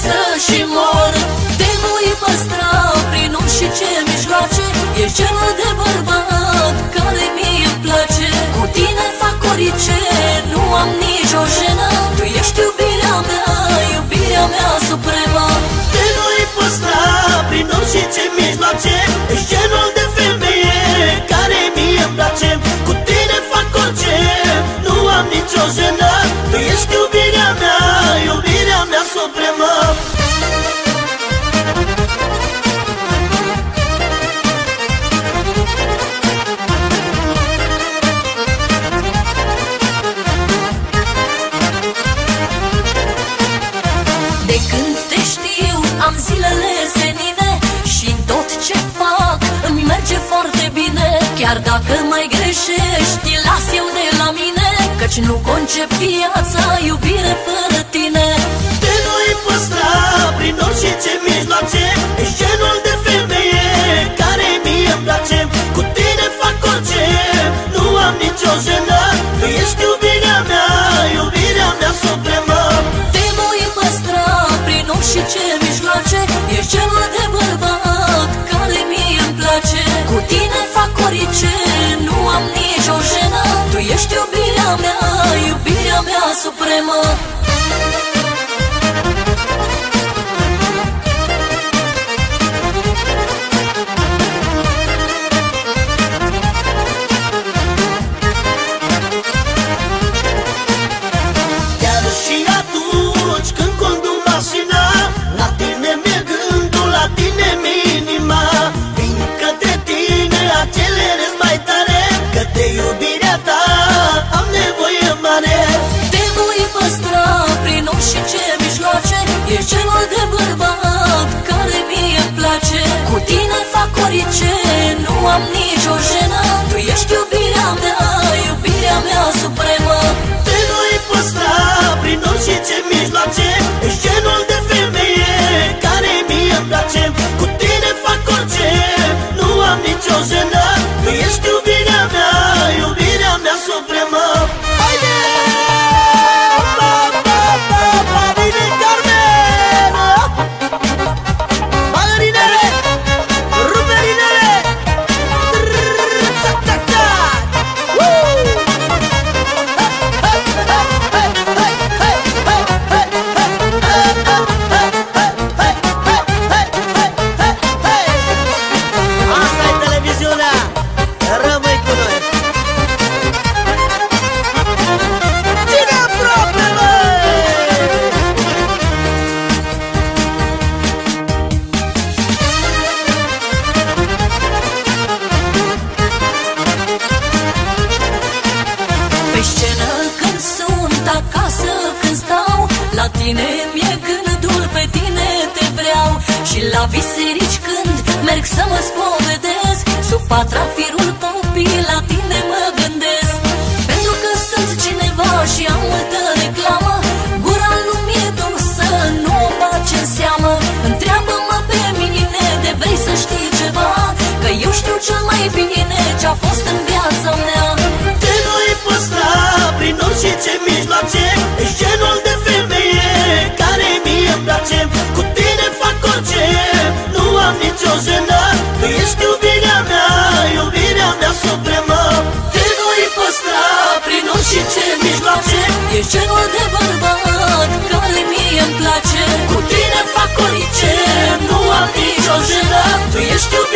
să și mor. Te voi păstra prin orice ce mijloace. Ești genul de bărbat care mie îmi place. Cu tine fac orice, nu am nicio jenă. Tu ești iubirea mea supremă. Te voi păstra prin orice ce mijloace. Ești genul de femeie care mie îmi place. Cu tine fac orice, nu am nicio jenă. Tu ești iubirea mea supremă. De când te știu am zilele senine și tot ce fac îmi merge foarte bine. Chiar dacă mai greșești, las eu de la mine, căci nu concep viața, iubire fără tine. Te voi păstra prin orice ce mijloace. Ești genul de femeie care mie îmi place. Cu tine fac orice, nu am nicio jenă. Tu ești iubirea mea supremă. Te voi păstra prin orice ce mijloace. Ești genul de bărbat care mie îmi place. Cu tine fac orice, nu am nicio jenă. Tu ești iubirea mea supremă. Chiar și atunci când conduc mașina, la tine mi-e gândul, la tine mi-e inima. Vin către tine, accelerez mai tare, că de iubirea ta am nevoie mare. Te voi păstra prin orice ce mijloace. Ești genul de bărbat care mie îmi place. Cu tine fac orice, nu am nicio jenă. Tu ești iubirea mea supremă. Te voi păstra prin orice ce mijloace. Ești genul de femeie care mie îmi place. Cu tine fac orice, nu am nicio jenă. Tu ești iubirea mea supremă. Haide! Bine, Carmen! Bagărinele! Ruperinele! Tac-tac-tac! Asta e televiziunea! Rămâi cu noi! Ține aproape, măi! Pe scenă când sunt, acasă când stau, la tine mi-e gândul, pe tine te vreau. Și la biserici când merg să mă spovedesc, sub patrafirul popii la tine mă gândesc. Pentru că sunt cineva și am multă reclamă, gura nu mi-e dusă, nu o bagi în seamă. Întreabă-mă pe mine de vrei să știi ceva, că eu știu cel mai bine ce-a fost în viața mea. Te voi păstra prin orice ce mijloace. Ești genul de femeie care mie îmi place. Cu tine fac orice, nu am nicio jenă. Tu ești iubirea mea supremă. Te voi păstra prin orice ce mijloace. Ești genul de bărbat care mie îmi place. Cu tine fac orice, nu am nicio jenă. Tu ești